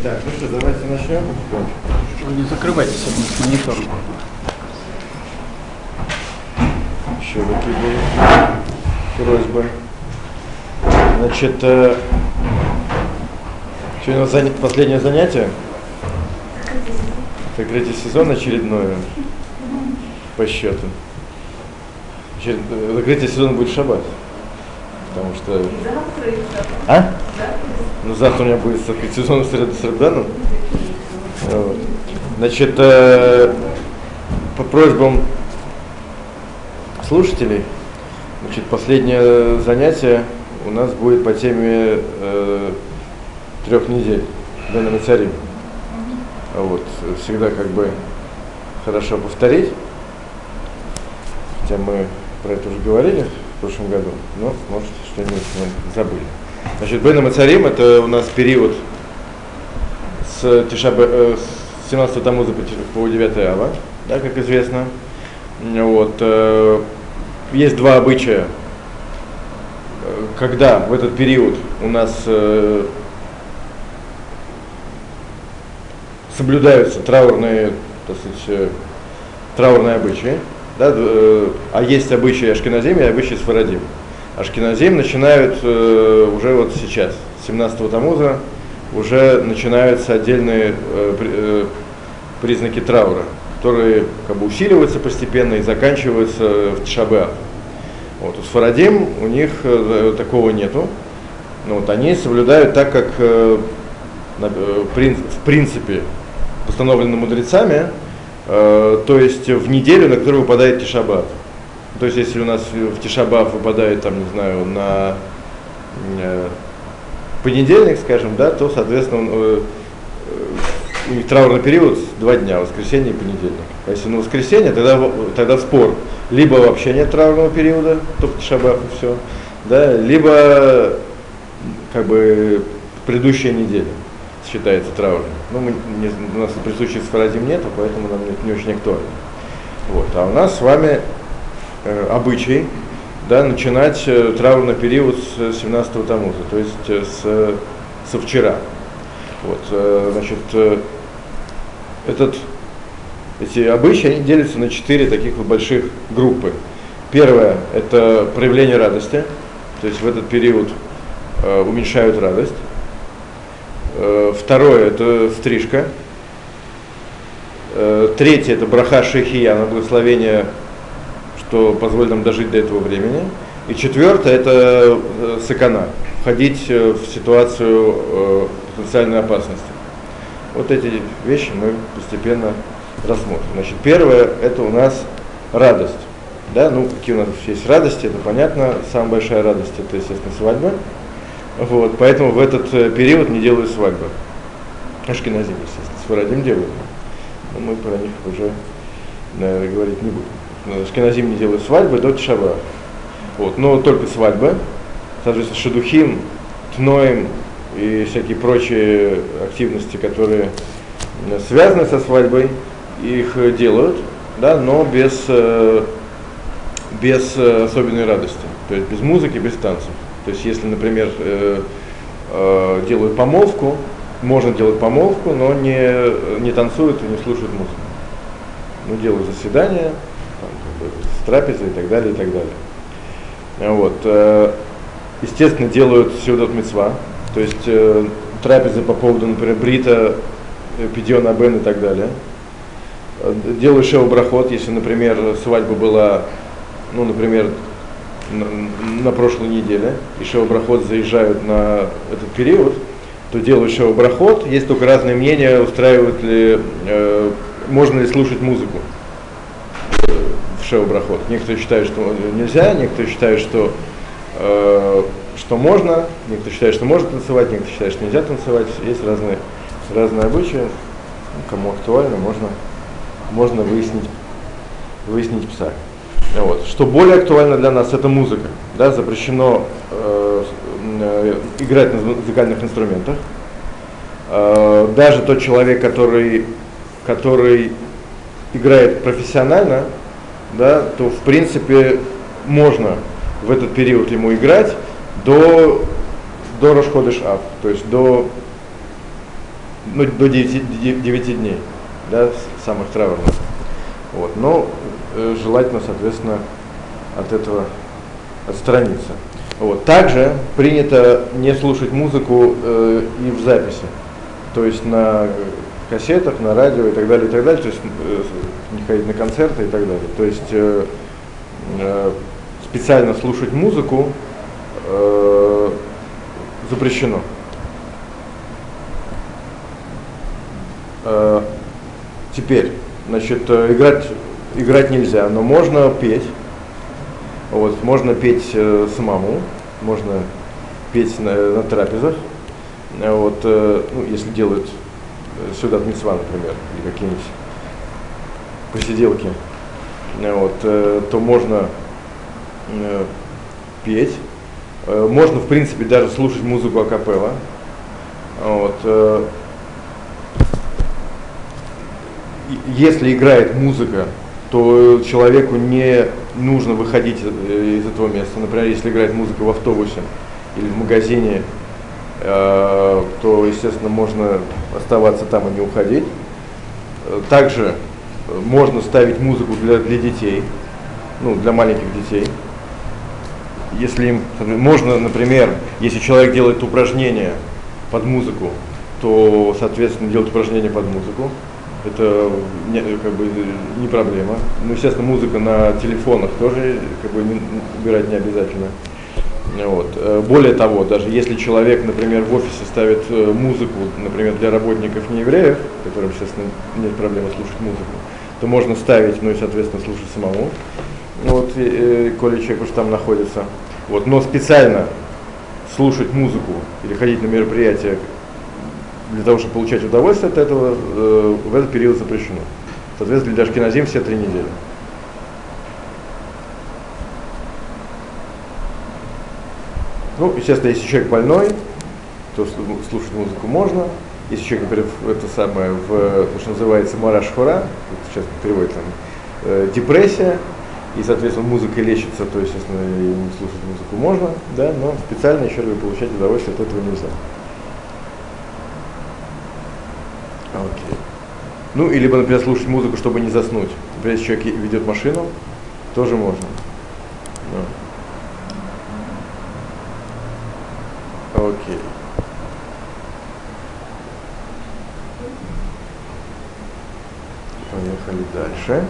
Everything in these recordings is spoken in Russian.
Так, ну что, давайте начнем. Не закрывайтесь с монитором. Еще какие были просьбы. Значит, сегодня у нас последнее занятие. Закрытие сезона очередное по счету. Закрытие сезона будет в шаббат. Потому что... А? Ну, завтра у меня будет закрытие сезона в среду с Равданом. Вот. Значит, по просьбам слушателей, значит, последнее занятие у нас будет по теме 3 недель Бен Амицарим. Вот. Всегда как бы хорошо повторить. Хотя мы про это уже говорили в прошлом году, но может что-нибудь мы забыли. Значит, Бен Амицарим — это у нас период с 17 Тамуза по 9 Ава, да, как известно. Вот. Есть два обычая, когда в этот период у нас соблюдаются траурные, так сказать, траурные обычаи, да, а есть обычаи Ашкеназим и обычаи Сфарадим. Ашкеназим начинают уже вот сейчас, 17 Тамуза, уже начинаются отдельные признаки траура, которые как бы усиливаются постепенно и заканчиваются в Тиша б'Ав. Вот, у Сфарадим у них такого нету. Но вот они соблюдают так, как в принципе постановлено мудрецами, то есть в неделю, на которую выпадает Тиша б'Ав. То есть если у нас в Тиша б'Ав выпадает, там, не знаю, на понедельник, скажем, да, то, соответственно, у них траурный период 2 дня, воскресенье и понедельник. А если на воскресенье, тогда спор. Либо вообще нет траурного периода, только Тиша б'Ав и все, да, либо как бы предыдущая неделя считается траурной. Ну, у нас при случае с Сфарадим нету, поэтому нам не очень актуально. Вот. А у нас с вами обычай, да, начинать траурный период с 17 Тамуза, то есть со вчера. Вот, значит, эти обычаи, они делятся на 4 таких вот больших группы. Первое – это проявление радости, то есть в этот период уменьшают радость. Второе – это стрижка. Третье – это браха шейхия, на благословение, что позволит нам дожить до этого времени. И четвертое – это сакана, входить в ситуацию потенциальной опасности. Вот эти вещи мы постепенно рассмотрим. Значит, первое – это у нас радость. Да? Ну, какие у нас есть радости, это понятно. Самая большая радость – это, естественно, свадьба. Вот, поэтому в этот период не делают свадьбы. Ашкеназим, естественно, Сфарадим делают. Но мы про них уже, наверное, говорить не будем. Ашкеназим не делают свадьбы до Тиша б'Ав. Вот, но только свадьбы. Соответственно, шедухим, тноем и всякие прочие активности, которые связаны со свадьбой, их делают, да, но без особенной радости. То есть без музыки, без танцев. То есть, если, например, делают помолвку, можно делать помолвку, но не танцуют и не слушают музыку. Ну, делают заседания, там, с трапезой и так далее, и так далее. Вот. Естественно, делают сеудот мицва, то есть трапезы по поводу, например, брита, пидьон абен и так далее. Делают шеу брахот, если, например, свадьба была, ну, например, на прошлой неделе, и шеу брахот заезжают на этот период, то делают шеу брахот. Есть только разные мнения, устраивают ли, можно ли слушать музыку в шеу брахот. Некоторые считают, что нельзя, некоторые считают, что можно, некоторые считают, что можно танцевать, некоторые считают, что нельзя танцевать. Есть разные обычаи. Кому актуально, можно выяснить псаль. Вот. Что более актуально для нас, это музыка. Да, запрещено играть на музыкальных инструментах. Даже тот человек, который играет профессионально, да, то в принципе можно в этот период ему играть до Рош ходеш Ав, то есть до ну, до 9 дней, да, самых траурных. Вот. Но желательно, соответственно, от этого отстраниться. Вот. Также принято не слушать музыку и в записи, то есть на кассетах, на радио и так далее, то есть не ходить на концерты и так далее. То есть специально слушать музыку запрещено. Теперь, значит, играть нельзя, но можно петь. Вот, можно петь самому, можно петь на трапезах. Вот, ну, если делают сюдат мицва, например, или какие-нибудь посиделки, вот, то можно петь. Можно, в принципе, даже слушать музыку акапелла. Вот, если играет музыка, то человеку не нужно выходить из этого места. Например, если играет музыка в автобусе или в магазине, то, естественно, можно оставаться там и не уходить. Также можно ставить музыку для детей, ну, для маленьких детей. Если им можно, например, если человек делает упражнения под музыку, то, соответственно, делать упражнения под музыку. Это как бы не проблема. Ну, естественно, музыка на телефонах тоже как бы убирать не обязательно. Вот. Более того, даже если человек, например, в офисе ставит музыку, например, для работников неевреев, которым, естественно, нет проблемы слушать музыку, то можно ставить, ну и, соответственно, слушать самому, вот, коли человек уж там находится. Вот. Но специально слушать музыку или ходить на мероприятия для того, чтобы получать удовольствие от этого, в этот период запрещено. Соответственно, для ашкеназим все 3 недели. Ну, естественно, если человек больной, то слушать музыку можно. Если человек, например, это самое, то, что называется мараш-хора, сейчас переводит там, депрессия, и, соответственно, музыкой лечится, то, естественно, и слушать музыку можно, да, но специально еще раз получать удовольствие от этого нельзя. Окей. Ну, или, например, слушать музыку, чтобы не заснуть. Например, если человек ведет машину, тоже можно. Окей. Поехали дальше.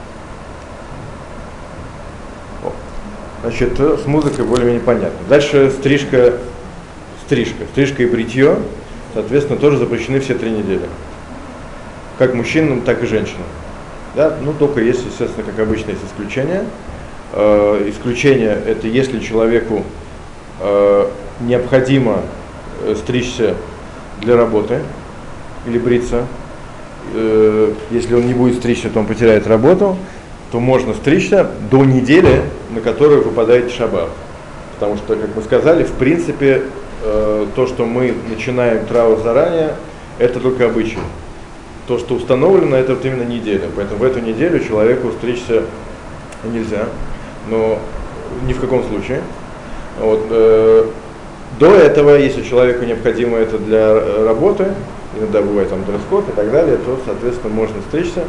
Значит, с музыкой более-менее понятно. Дальше стрижка и бритье, соответственно, тоже запрещены все 3 недели. Как мужчинам, так и женщинам. Да? Ну, только есть, естественно, как обычно, есть исключения. Исключение – это если человеку необходимо стричься для работы или бриться. Если он не будет стричься, то он потеряет работу, то можно стричься до недели, на которую выпадает шаббат. Потому что, как мы сказали, в принципе, то, что мы начинаем траур заранее, это только обычай. То, что установлено, это вот именно неделя. Поэтому в эту неделю человеку стричься нельзя, но ни в каком случае. Вот, до этого, если человеку необходимо это для работы, иногда бывает там дресс-код и так далее, то, соответственно, можно стричься.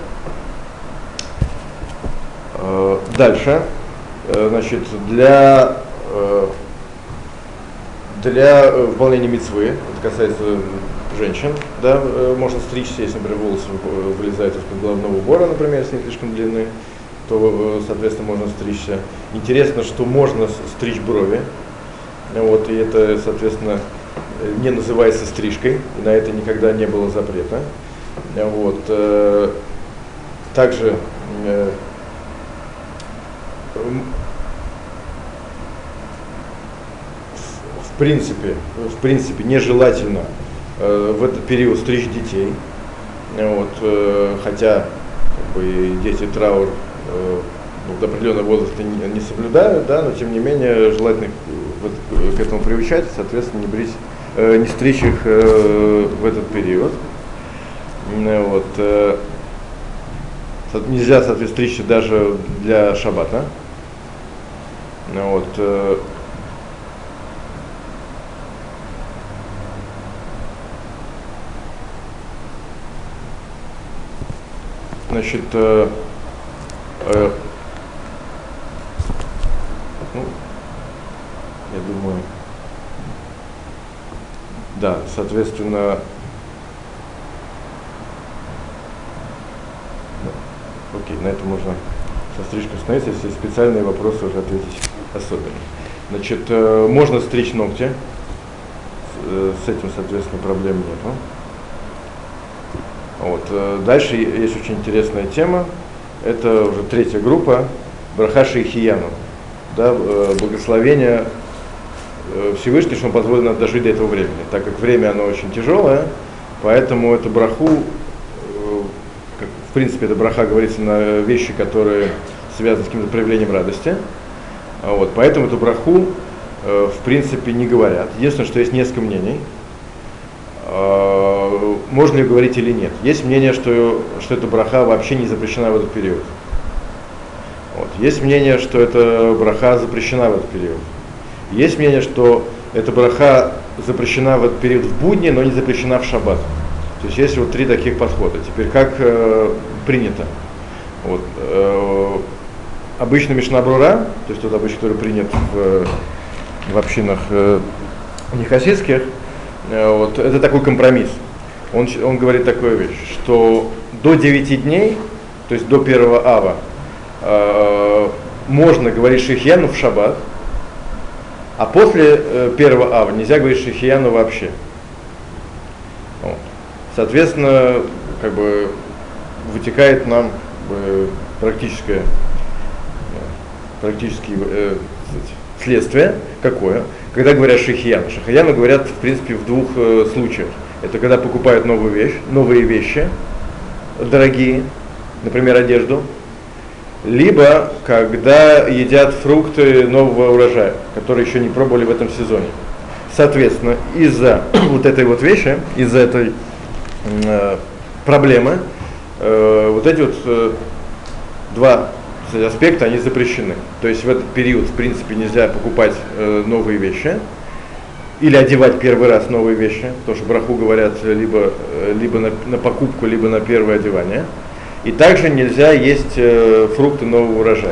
Дальше, значит, для выполнения мицвы, это касается женщин, да, можно стричься, если, например, волосы вылезают из-под головного убора, например, если они слишком длинны, то, соответственно, можно стричься. Интересно, что можно стричь брови, вот, и это, соответственно, не называется стрижкой, и на это никогда не было запрета. Вот. Также в принципе, нежелательно в этот период стричь детей. Вот, хотя как бы, дети траур до определенного возраста не соблюдают, да, но тем не менее желательно к этому приучать, соответственно, не стричь их в этот период. Вот. Нельзя, соответственно, стричься даже для шаббата. Вот. Значит, я думаю, да, соответственно, окей, на это можно со стрижкой остановиться, если специальные вопросы уже ответить особенно. Значит, можно стричь ногти, с этим, соответственно, проблем нету. Вот. Дальше есть очень интересная тема, это уже третья группа, браха шейхияну, да, благословение Всевышний, что он позволил нам дожить до этого времени, так как время оно очень тяжелое, поэтому эту браху, в принципе, эта браха говорится на вещи, которые связаны с каким-то проявлением радости, вот, поэтому эту браху, в принципе, не говорят. Единственное, что есть несколько мнений, можно ли говорить или нет. Есть мнение, что эта браха вообще не запрещена в этот период. Вот. Есть мнение, что эта браха запрещена в этот период. Есть мнение, что эта браха запрещена в этот период в будни, но не запрещена в шаббат. То есть есть вот три таких подхода. Теперь как принято? Вот, обычно Мишна Брура, то есть тот обычай, который принят в общинах нехасидских, вот, это такой компромисс. Он говорит такую вещь, что до 9 дней, то есть до 1 ава, можно говорить шейхияну в шаббат, а после 1 ава нельзя говорить шейхияну вообще. Вот. Соответственно, как бы вытекает нам практическое следствие какое? Когда говорят шейхияну. Шейхияну говорят, в принципе, в двух случаях. Это когда покупают новые вещи, дорогие, например, одежду, либо когда едят фрукты нового урожая, которые еще не пробовали в этом сезоне. Соответственно, из-за вот этой вот вещи, из-за этой проблемы, вот эти вот два аспекта, они запрещены. То есть в этот период, в принципе, нельзя покупать новые вещи или одевать первый раз новые вещи, потому что браху говорят либо на покупку, либо на первое одевание. И также нельзя есть фрукты нового урожая.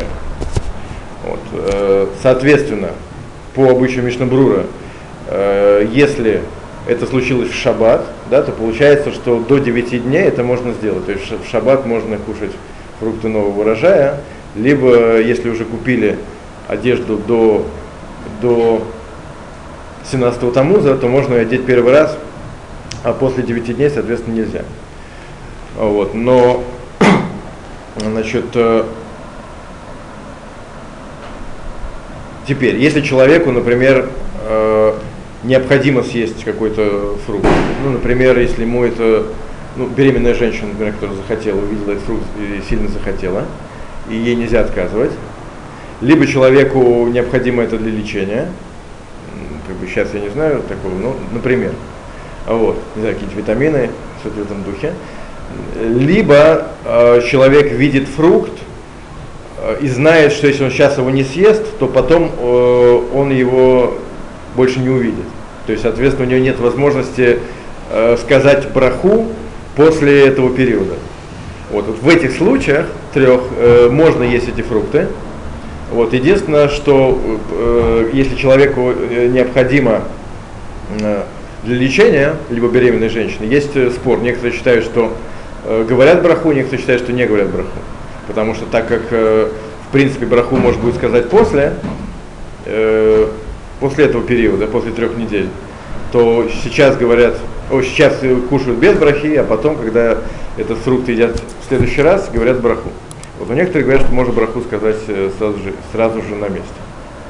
Вот. Соответственно, по обычаю Мишна Брура, если это случилось в шаббат, да, то получается, что до 9 дней это можно сделать. То есть в шаббат можно кушать фрукты нового урожая, либо если уже купили одежду до 17-го Тамуза, то можно ее одеть первый раз, а после 9 дней, соответственно, нельзя. Вот. Но, значит, теперь, если человеку, например, необходимо съесть какой-то фрукт, ну, например, если ему это, беременная женщина, например, которая захотела, увидела этот фрукт и сильно захотела, и ей нельзя отказывать, либо человеку необходимо это для лечения, как бы сейчас я не знаю такого, например, вот, не знаю, какие-то витамины, что-то в этом духе, либо человек видит фрукт и знает, что если он сейчас его не съест, то потом он его больше не увидит. То есть, соответственно, у него нет возможности сказать браху после этого периода. Вот в этих случаях трех можно есть эти фрукты. Вот, единственное, что если человеку необходимо для лечения, либо беременной женщины, есть спор. Некоторые считают, что говорят браху, некоторые считают, что не говорят браху. Потому что так как, в принципе, браху можно будет сказать после этого периода, после 3 недель, то сейчас сейчас кушают без брахи, а потом, когда этот фрукт едят в следующий раз, говорят браху. Вот у некоторых говорят, что можно браху сказать сразу же на месте.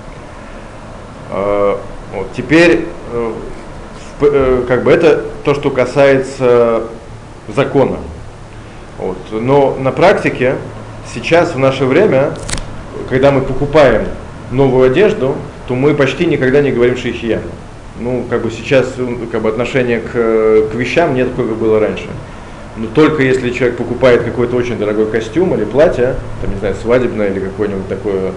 Вот. Теперь, как бы это то, что касается закона. Вот. Но на практике сейчас, в наше время, когда мы покупаем новую одежду, то мы почти никогда не говорим шейхияну. Как бы сейчас отношение к вещам не такое, как было раньше. Но только если человек покупает какой-то очень дорогой костюм или платье, там, не знаю, свадебное или какое-нибудь такое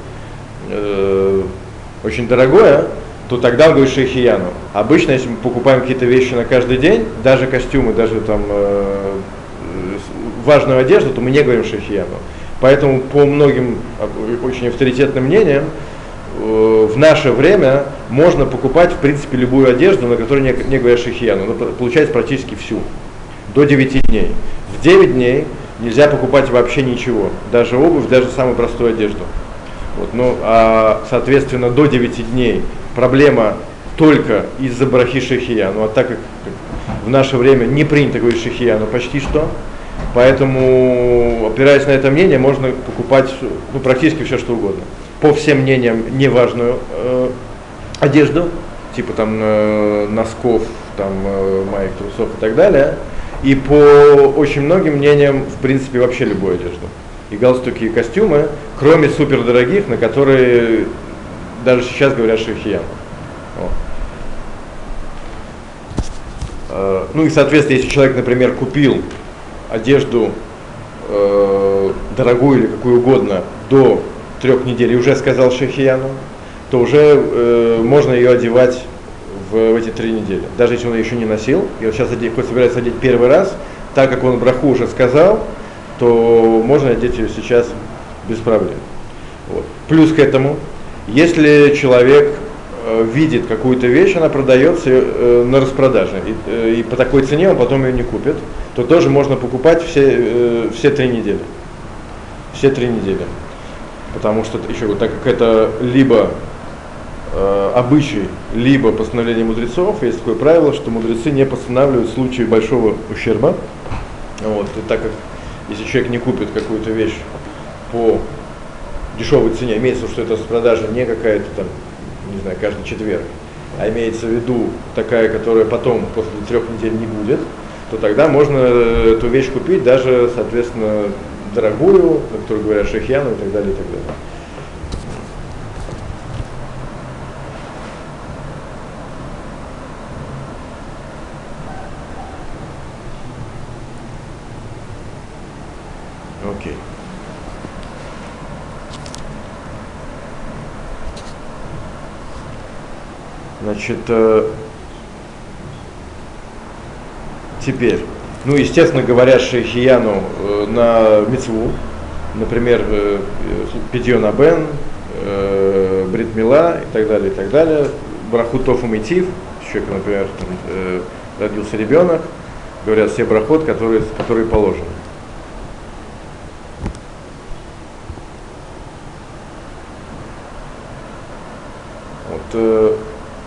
очень дорогое, то тогда он говорит шейхияну. Обычно, если мы покупаем какие-то вещи на каждый день, даже костюмы, даже там важную одежду, то мы не говорим шейхияну. Поэтому по многим очень авторитетным мнениям в наше время можно покупать в принципе любую одежду, на которой не говорят шейхияну, но получается практически всю, до 9 дней. В 9 дней нельзя покупать вообще ничего, даже обувь, даже самую простую одежду. Вот, ну, а соответственно до 9 дней проблема только из-за брахи шейхияну, а так как в наше время не принято говорить шейхияну почти что, поэтому, опираясь на это мнение, можно покупать практически все, что угодно. По всем мнениям, неважную одежду, типа там носков, там, маек, трусов и так далее. И по очень многим мнениям, в принципе, вообще любую одежду. И галстуки, и костюмы, кроме супердорогих, на которые даже сейчас говорят шейхияну. Ну и, соответственно, если человек, например, купил одежду дорогую или какую угодно до 3 недель и уже сказал шейхияну, то уже можно ее одевать в эти 3 недели. Даже если он ее еще не носил, и вот сейчас хоть собирается одеть первый раз, так как он браху уже сказал, то можно одеть ее сейчас без проблем. Вот. Плюс к этому, если человек видит какую-то вещь, она продается на распродаже, и по такой цене он потом ее не купит, то тоже можно покупать все 3 недели. Все 3 недели. Потому что, еще вот, так как это либо обычай, либо постановление мудрецов, есть такое правило, что мудрецы не постанавливают в случае большого ущерба. Вот. И так как если человек не купит какую-то вещь по дешевой цене, имеется в виду, что это распродажа не какая-то там, не знаю, каждый четверг, а имеется в виду такая, которая потом после 3 недель не будет, то тогда можно эту вещь купить, даже, соответственно, дорогую, на которую говорят шейхияну и так далее, и так далее. Окей. Значит, теперь, ну, естественно, говорят шейхияну на мицву, например, пидьон абен, брит мила и так далее, браху тофу митив, человек, например, родился ребенок, говорят все брахот, которые положены. Вот,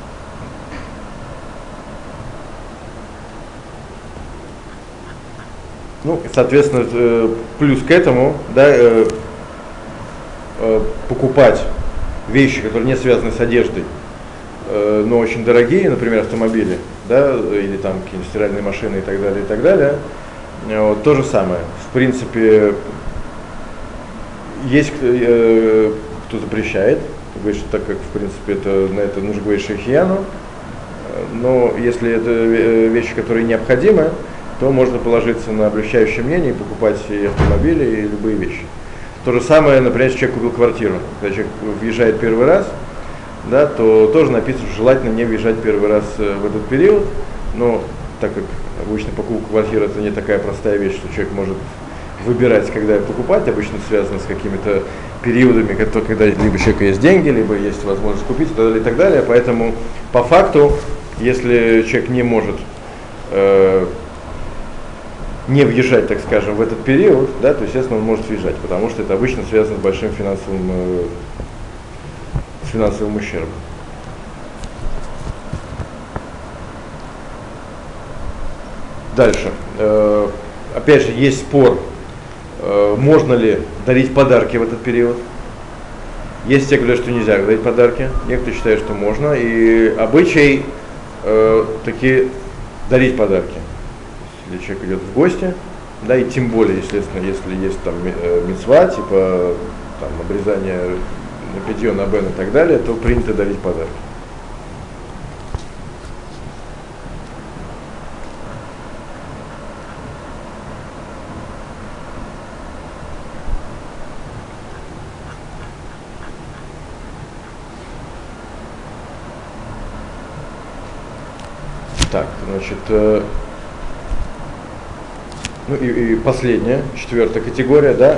ну, соответственно, плюс к этому, да, покупать вещи, которые не связаны с одеждой, но очень дорогие, например, автомобили, да, или там какие-нибудь стиральные машины и так далее, вот, то же самое. В принципе, есть кто запрещает, говорит, что так как, в принципе, на это нужно говорить шейхияну, но если это вещи, которые необходимы, то можно положиться на облегчающее мнение и покупать и автомобили, и любые вещи. То же самое, например, если человек купил квартиру. Когда человек въезжает первый раз, да, то тоже написано, что желательно не въезжать первый раз в этот период, но так как обычно покупка квартиры это не такая простая вещь, что человек может выбирать, когда покупать, обычно связано с какими-то периодами, когда либо у человека есть деньги, либо есть возможность купить и так далее. Поэтому по факту, если человек не может не въезжать, так скажем, в этот период, да, то, естественно, он может въезжать, потому что это обычно связано с большим финансовым ущербом. Дальше. Опять же, есть спор, можно ли дарить подарки в этот период. Есть те, кто говорят, что нельзя дарить подарки, некоторые считают, что можно, и обычай таки дарить подарки. Если человек идет в гости, да, и тем более, естественно, если есть там мицва, типа там, обрезание на пидьон, абен и так далее, то принято дарить подарки. Так, значит, Ну и последняя, четвертая категория, да,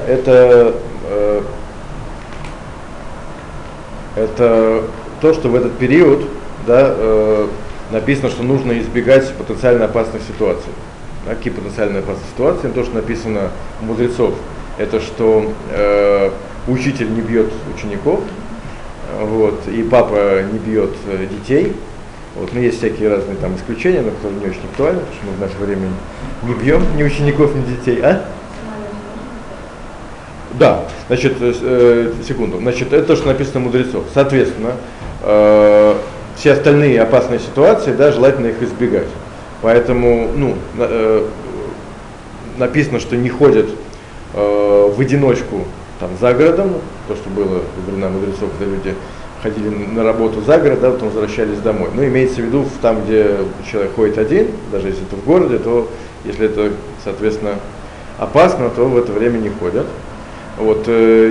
это то, что в этот период, да, написано, что нужно избегать потенциально опасных ситуаций. Да, какие потенциально опасные ситуации? То, что написано у мудрецов, это что учитель не бьет учеников, вот, и папа не бьет детей. Вот, но есть всякие разные там исключения, но которые не очень актуальны, потому что мы в наше время не бьем ни учеников, ни детей, а? Да, значит, секунду. Значит, это то, что написано у мудрецов. Соответственно, все остальные опасные ситуации, да, желательно их избегать. Поэтому, написано, что не ходят в одиночку там, за городом, то, что было во времена мудрецов, когда люди ходили на работу за город, да, потом возвращались домой. Но имеется в виду, там, где человек ходит один, даже если это в городе, то если это, соответственно, опасно, то в это время не ходят. Вот,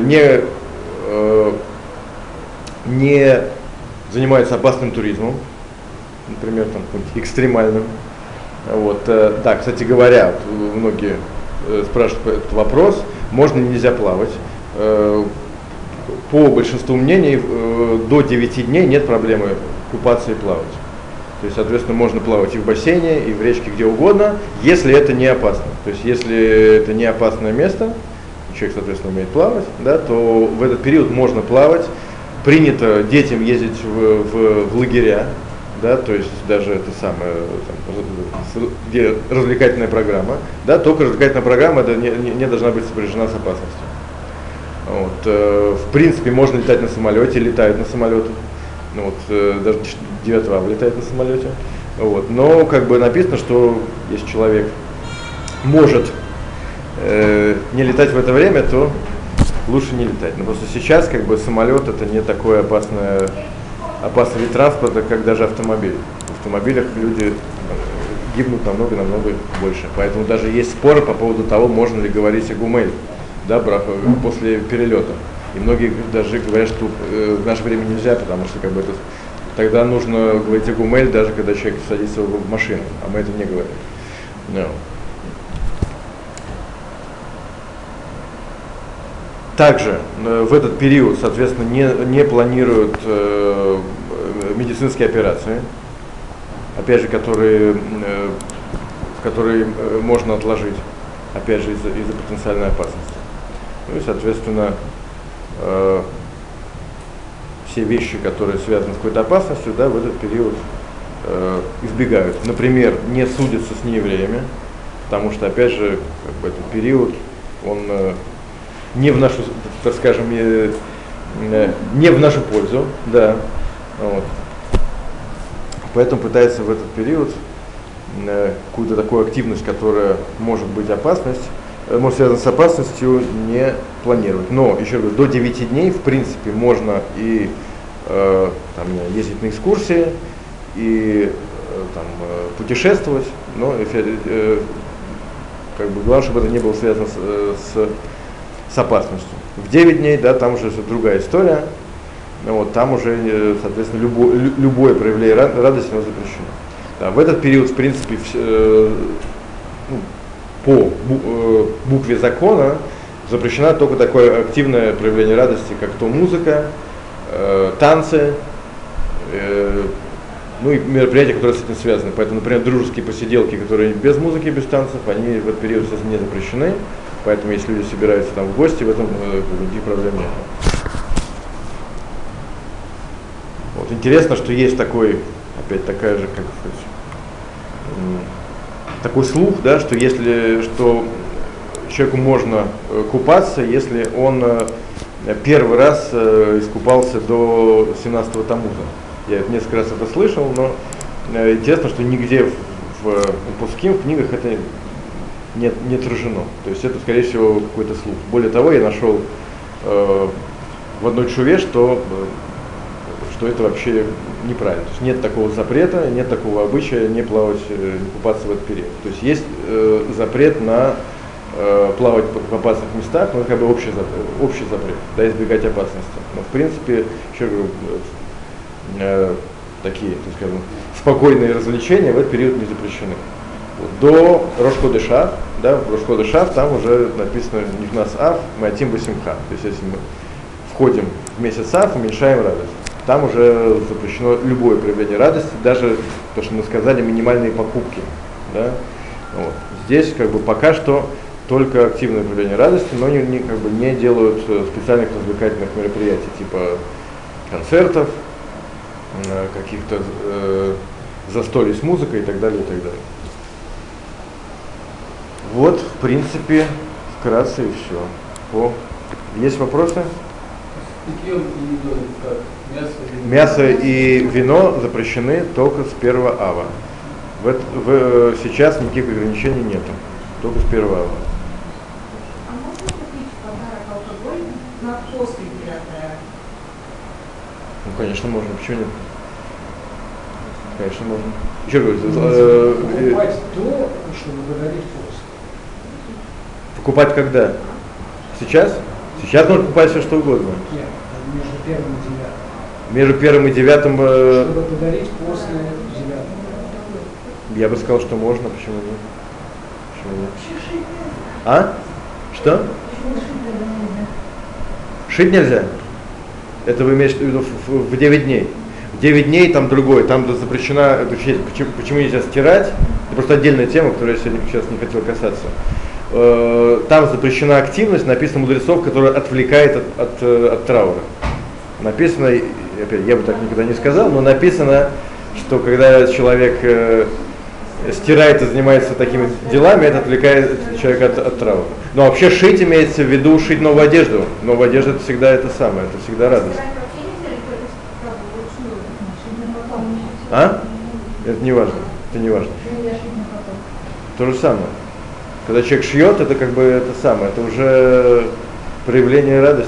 не занимаются опасным туризмом, например, там, экстремальным. Вот, да, кстати говоря, многие спрашивают этот вопрос, можно или нельзя плавать. По большинству мнений, до 9 дней нет проблемы купаться и плавать. То есть, соответственно, можно плавать и в бассейне, и в речке, где угодно, если это не опасно. То есть, если это не опасное место, человек, соответственно, умеет плавать, да, то в этот период можно плавать. Принято детям ездить в лагеря, да, то есть даже это самое, там, где развлекательная программа, да, только развлекательная программа не должна быть сопряжена с опасностью. Вот, в принципе, можно летать на самолете, летают на самолетах, ну, вот, даже 9 ава летает на самолете, вот, но как бы написано, что если человек может не летать в это время, то лучше не летать. Но просто сейчас как бы самолет это не такой опасный вид транспорта, как даже автомобиль. В автомобилях люди гибнут намного больше. Поэтому даже есть споры по поводу того, можно ли говорить о гумель, да, после перелета. И многие даже говорят, что в наше время нельзя, потому что как бы тогда нужно говорить о гумель, даже когда человек садится в машину, а мы это не говорим. No. Также в этот период, соответственно, не планируют медицинские операции, опять же, которые можно отложить, опять же, из-за потенциальной опасности. Ну и, соответственно, все вещи, которые связаны с какой-то опасностью, да, в этот период избегают. Например, не судятся с неевреями, потому что, опять же, как бы этот период, он не в нашу, так скажем, не в нашу пользу, да. Вот. Поэтому пытается в этот период какую-то такую активность, которая может быть опасность, может связана с опасностью, не планировать. Но, еще раз, до 9 дней, в принципе, можно и там, ездить на экскурсии, и там, путешествовать, но как бы, главное, чтобы это не было связано с опасностью. В 9 дней, да, там уже другая история, вот, там уже, соответственно, любое проявление радости оно запрещено. Да, в этот период, в принципе, по букве закона запрещено только такое активное проявление радости, как то музыка, танцы, ну и мероприятия, которые с этим связаны. Поэтому, например, дружеские посиделки, которые без музыки, без танцев, они в этот период не запрещены. Поэтому, если люди собираются там в гости, в этом никаких проблем нет. Вот. Интересно, что есть такой, опять такая же, как сказать, такой слух, да, что что человеку можно купаться, если он первый раз искупался до 17-го Тамуза. Я несколько раз это слышал, но интересно, что нигде в пуским книгах это не отражено. То есть это, скорее всего, какой-то слух. Более того, я нашел в одной чуве, что это вообще неправильно. То есть нет такого запрета, нет такого обычая не плавать, не купаться в этот период. То есть есть запрет на плавать в опасных местах, но это как бы общий запрет, да, избегать опасности. Но в принципе, еще говорю, такие, так скажем, спокойные развлечения в этот период не запрещены. до Рош ходеш Ав, да, в Рош ходеш Ав там уже написано Нихнас Ав, Маатим Басимха. То есть если мы входим в месяц Ав, уменьшаем радость. Там уже запрещено любое проявление радости, даже то, что мы сказали, минимальные покупки. Да? Вот. Здесь как бы пока что только активное проявление радости, но как бы не делают специальных развлекательных мероприятий, типа концертов, каких-то застолий с музыкой и так далее, и так далее. Вот, в принципе, вкратце и все. Есть вопросы? Мясо и вино запрещены только с 1 ава. Сейчас никаких ограничений нету, только с 1 ава. А можно купить в подарок алкоголь на после 9 ава? Ну, конечно, можно. Почему нет? Конечно, можно. Еще говорю, покупать то, чтобы благодарить после. Покупать когда? Сейчас? Сейчас можно покупать все, что угодно. Нет, между первым и девятым. Между первым и девятым... Чтобы подарить после 9. Я бы сказал, что можно, почему нет? Почему нет? А? Что? Шить нельзя? Это вы имеете в виду в 9 дней? В 9 дней там другой, там запрещена, почему нельзя стирать, это просто отдельная тема, которую я сегодня сейчас не хотел касаться. Там запрещена активность, написано мудрецов, которая отвлекает от траура. Написано, опять, я бы так никогда не сказал, но написано, что когда человек стирает и занимается такими делами, это отвлекает человека от траура. Но вообще шить имеется в виду шить новую одежду. Новая одежда это всегда это самое, это всегда радость. А? Это не важно. Это не важно. То же самое. Когда человек шьет, это как бы это самое, это уже проявление радости.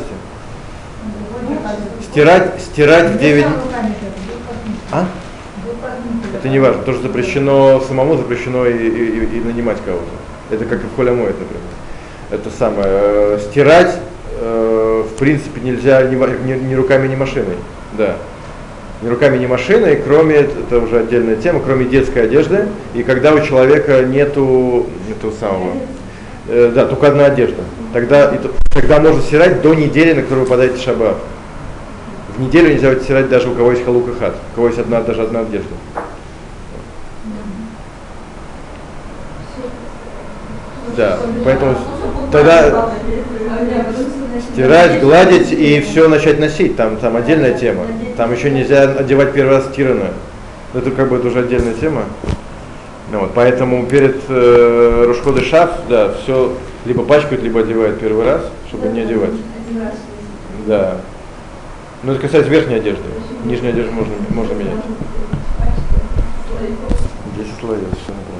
Стирать в 9... А? Это не важно. Тоже запрещено самому, запрещено и нанимать кого-то. Это как и в холямоэд, например. Это самое. Стирать, в принципе, нельзя ни руками, ни машиной. Да. Ни руками, ни машиной, кроме, это уже отдельная тема, кроме детской одежды. И когда у человека нету самого, да, только одна одежда. Тогда можно стирать до недели, на которую выпадает шаббат. В неделю нельзя стирать даже у кого есть халук и хат, у кого есть даже одна одежда. Да, поэтому тогда стирать, гладить и все начать носить, там отдельная тема. Там еще нельзя одевать первый раз стиранное. Это как бы это уже отдельная тема. Ну, вот, поэтому перед Рош ходеш Ав, да, все либо пачкают, либо одевают первый раз, чтобы не одевать. Да. Но это касается верхней одежды. Нижнюю одежду можно менять. 10 слоев, все неправильно.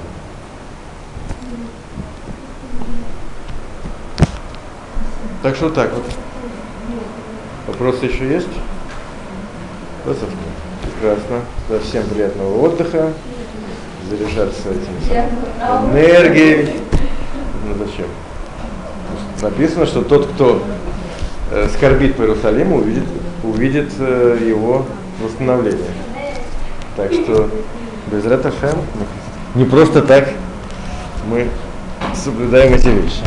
Так что так вот. Вопросы еще есть? Вопросов нет. Прекрасно. Да, всем приятного отдыха. Заряжаться этим энергией. Ну зачем? Написано, что тот, кто скорбит по Иерусалиму, увидит его восстановление. Так что Безрат Ашем, не просто так мы соблюдаем эти вещи.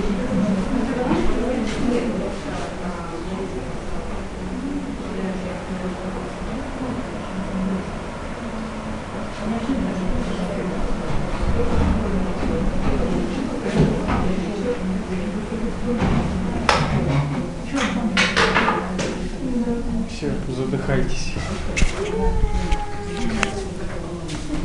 Все, задыхайтесь.